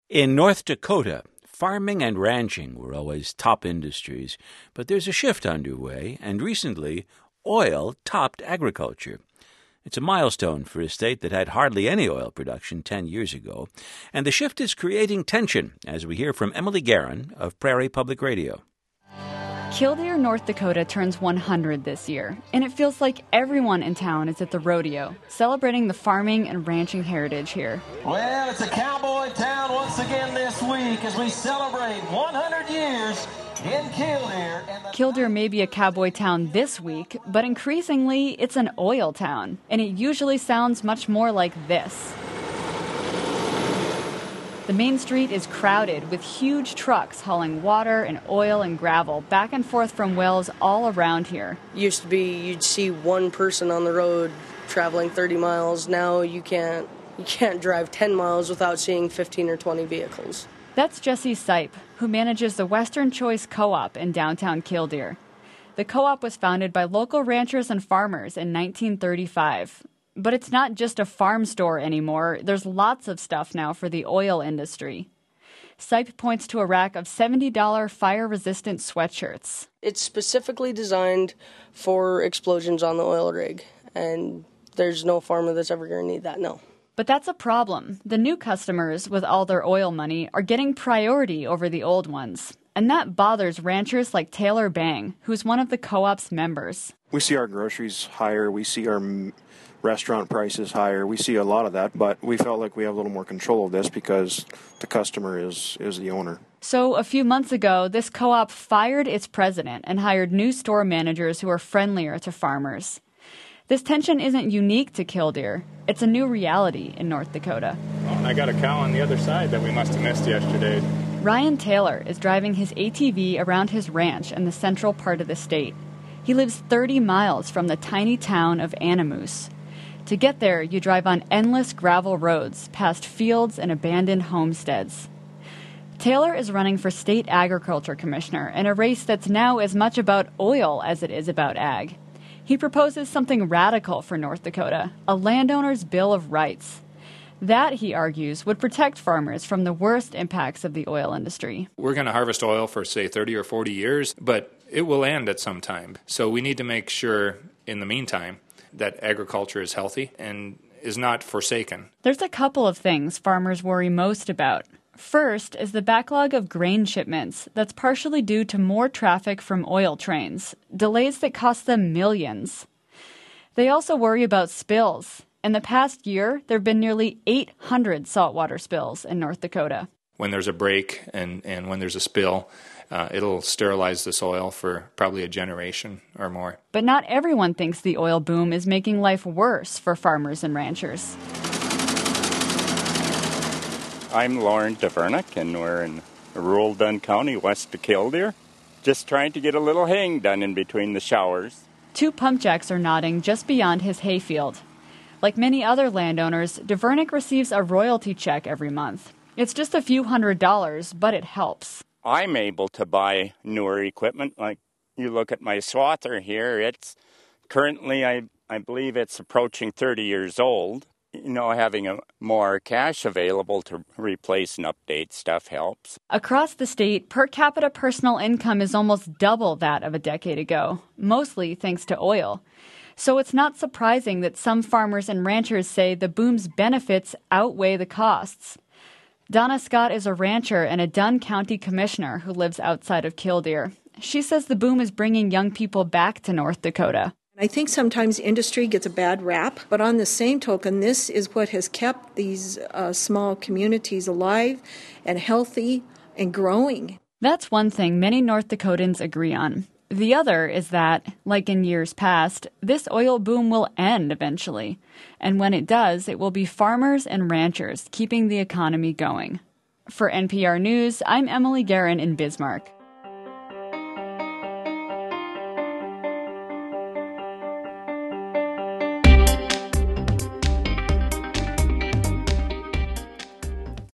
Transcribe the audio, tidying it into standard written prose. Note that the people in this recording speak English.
In North Dakota, farming and ranching were always top industries, but there's a shift underway, and recently, oil topped agriculture. It's a milestone for a state that had hardly any oil production 10 years ago, and the shift is creating tension, as we hear from Emily Guerin of Prairie Public Radio. Killdeer, North Dakota turns 100 this year, and it feels like everyone in town is at the rodeo, celebrating the farming and ranching heritage here. Well, it's a cowboy town once again this week as we celebrate 100 years in Killdeer. Killdeer may be a cowboy town this week, but increasingly it's an oil town, and it usually sounds much more like this. The main street is crowded with huge trucks hauling water and oil and gravel back and forth from wells all around here. Used to be you'd see one person on the road traveling 30 miles. Now you can't drive 10 miles without seeing 15 or 20 vehicles. That's Jesse Sipe, who manages the Western Choice Co-op in downtown Killdeer. The co-op was founded by local ranchers and farmers in 1935. But it's not just a farm store anymore. There's lots of stuff now for the oil industry. Sipe points to a rack of $70 fire-resistant sweatshirts. It's specifically designed for explosions on the oil rig, and there's no farmer that's ever going to need that, no. But that's a problem. The new customers, with all their oil money, are getting priority over the old ones. And that bothers ranchers like Taylor Bang, who's one of the co-op's members. We see our groceries higher. We see our restaurant prices higher. We see a lot of that, but we felt like we have a little more control of this because the customer is the owner. So a few months ago, this co-op fired its president and hired new store managers who are friendlier to farmers. This tension isn't unique to Killdeer. It's a new reality in North Dakota. Well, I got a cow on the other side that we must have missed yesterday. Ryan Taylor is driving his ATV around his ranch in the central part of the state. He lives 30 miles from the tiny town of Animus. To get there, you drive on endless gravel roads, past fields and abandoned homesteads. Taylor is running for state agriculture commissioner in a race that's now as much about oil as it is about ag. He proposes something radical for North Dakota, a landowner's Bill of Rights. That, he argues, would protect farmers from the worst impacts of the oil industry. We're going to harvest oil for, say, 30 or 40 years, but it will end at some time. So we need to make sure, in the meantime, that agriculture is healthy and is not forsaken. There's a couple of things farmers worry most about. First is the backlog of grain shipments that's partially due to more traffic from oil trains, delays that cost them millions. They also worry about spills. In the past year, there have been nearly 800 saltwater spills in North Dakota. When there's a break and when there's a spill, it'll sterilize the soil for probably a generation or more. But not everyone thinks the oil boom is making life worse for farmers and ranchers. I'm Lauren DeVernick, and we're in rural Dunn County, west of Killdeer. Just trying to get a little haying done in between the showers. Two pump jacks are nodding just beyond his hayfield. Like many other landowners, DeVernick receives a royalty check every month. It's just a few $100s, but it helps. I'm able to buy newer equipment. Like you look at my swather here, it's currently, I believe it's approaching 30 years old. You know, having more cash available to replace and update stuff helps. Across the state, per capita personal income is almost double that of a decade ago, mostly thanks to oil. So it's not surprising that some farmers and ranchers say the boom's benefits outweigh the costs. Donna Scott is a rancher and a Dunn County commissioner who lives outside of Killdeer. She says the boom is bringing young people back to North Dakota. I think sometimes industry gets a bad rap, but on the same token, this is what has kept these small communities alive and healthy and growing. That's one thing many North Dakotans agree on. The other is that, like in years past, this oil boom will end eventually. And when it does, it will be farmers and ranchers keeping the economy going. For NPR News, I'm Emily Guerin in Bismarck.